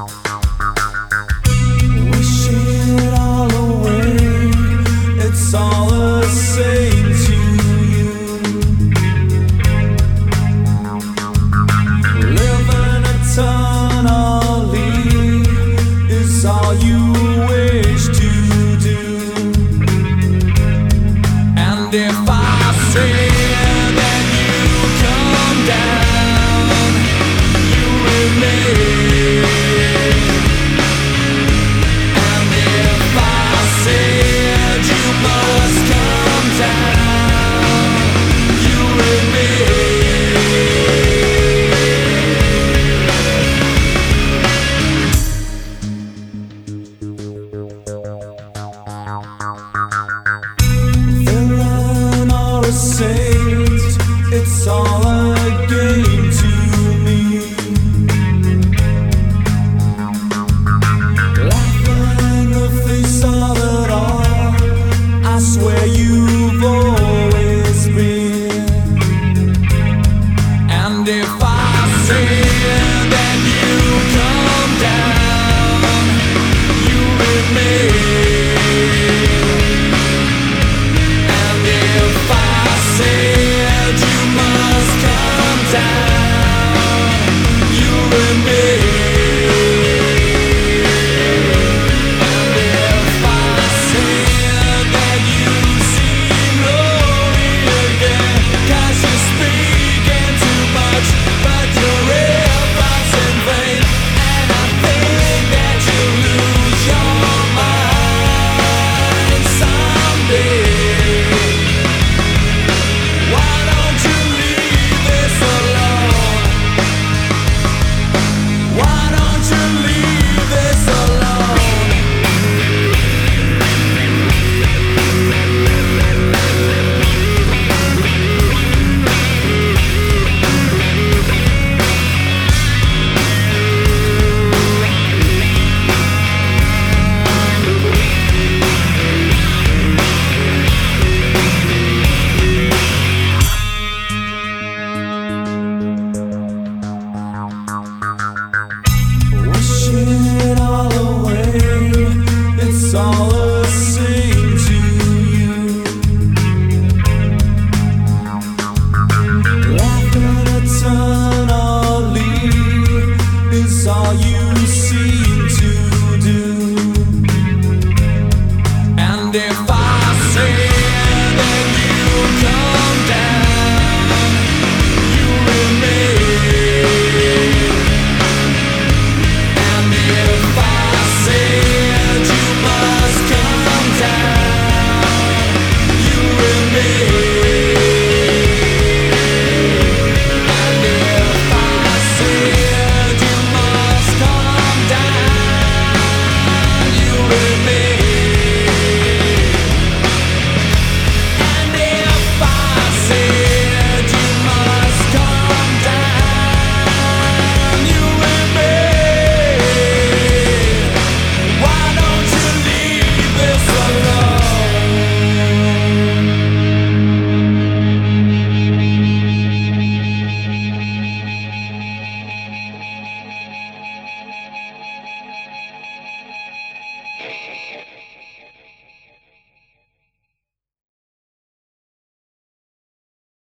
It's all a game to me. Laughing in the face of it all, I swear you've always been. And if I say that you come down, you remain. And if I say it all away, it's all the same to you. Laughing eternally is all you seem to do. And if I say